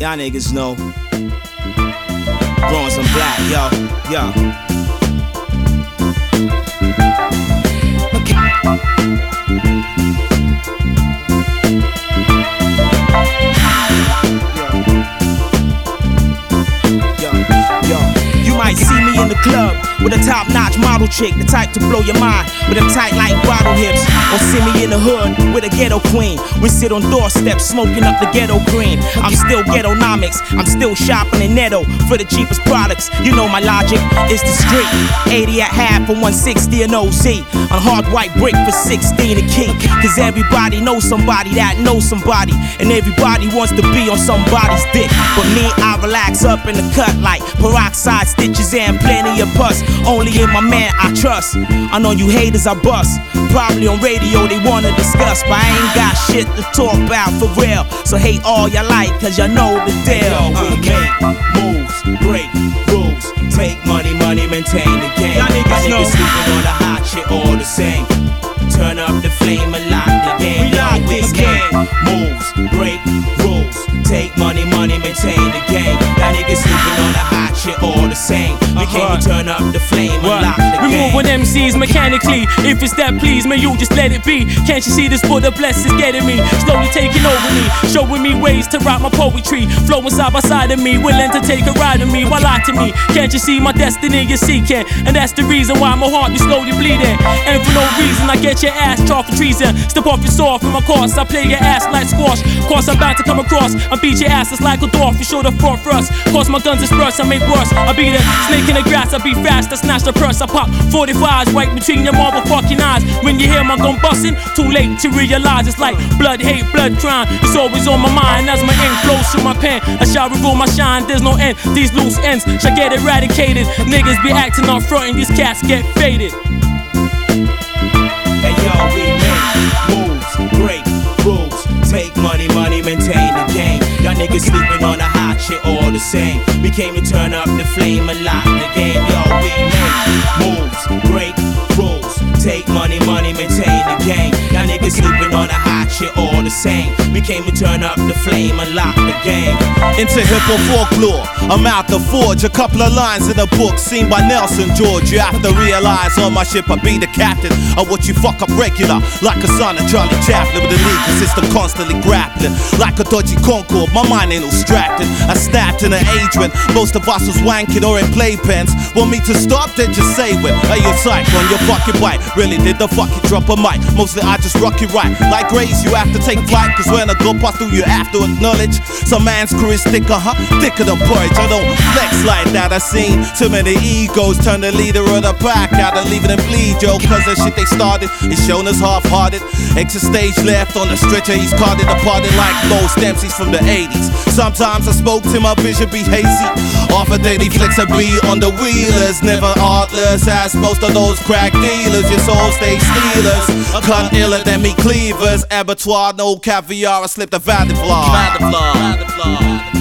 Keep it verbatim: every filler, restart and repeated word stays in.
Y'all niggas know. Growing some black, yo, yo. See me in the club with a top-notch model chick, the type to blow your mind with them tight like bottle hips. Or see me in the hood with a ghetto queen. We sit on doorsteps smoking up the ghetto green. I'm still ghetto-nomics, I'm still shopping in Netto for the cheapest products. You know my logic is the street. eighty at half for one sixty an O Z. On hard white brick for sixteen a key. Cause everybody knows somebody that knows somebody, and everybody wants to be on somebody's dick. But me, I relax up in the cut like peroxide stitches and plenty of pus. Only in my man I trust. I know you haters I bust. Probably on radio they wanna discuss, but I ain't got shit to talk about for real. So hate all y'all like, cause y'all know the deal. We make moves, break rules, take money, money, maintain the game. Y'all niggas, y'all niggas sleeping on the hot shit all the same. Turn up the flame and lock the game. We lock this game. Moves, break rules, take money, money, maintain the game. Y'all niggas sleeping on the hot shit all the same. We came to turn up the flame and lock the game. Removing M Cs mechanically. If it's that please, man, you just let it be. Can't you see this for the blessings getting me? Slowly taking over me, showing me ways to write my poetry. Flowing side by side of me, willing to take a ride of me while lie to me. Can't you see my destiny you're seeking? And that's the reason why my heart be slowly bleeding. And for no reason I get your ass charged for treason. Step off your sword from my course, I play your ass like squash. Course I'm about to come across, I beat your asses like a dwarf. You show the front thrust, cause my guns is burst, I make worse. I be the snake in the grass, I be fast, I snatch the purse. I pop forty-fives right between your motherfucking eyes. When you hear my gun bustin', too late to realize it's like blood, hate, blood, crime. It's always on my mind as my ink flows through my pen. I shall reveal my shine, there's no end. These loose ends shall get eradicated. Niggas be acting on front and these cats get faded. Hey yo, we make moves, break rules, take money, money, maintain the game. Y'all niggas sleeping on the hot shit all the same. We came to turn up the flame and lock the game. Yo, we make moves, break rules, take money, money, maintain the game. Y'all niggas sleeping on the hot shit all the same. We came to turn up the flame and lock the game. Into hip-hop folklore, I'm out to forge a couple of lines in a book seen by Nelson George. You have to realize on my ship I be the captain of what you fuck up regular. Like a son of Charlie Chaplin with a legal system constantly grappling. Like a dodgy Concorde, my mind ain't no distracted. I snapped in an age when most of us was wanking or in playpens. Want me to stop? Then just say when. Hey, you psych on your fucking bike. Really did the fucking drop a mic. Mostly I just rock it right. Like Grace, you have to take flight, cause when I go past through you have to acknowledge some man's crew is thicker, huh? Thicker than porridge. I don't flex like that. I seen too many egos turn the leader of the pack out and leaving them bleed, yo. Cause the shit they started is shown us half-hearted. Exit stage left on the stretcher, he's carded departed like Los Dempsey's from the eighties. Sometimes I spoke till my vision be hazy. Off a daily flex I be on the wheelers. Never artless as most of those crack dealers. Your soul stay stealers. Cut iller than me cleavers. Abattoir, no caviar, I slip the Valley Floor.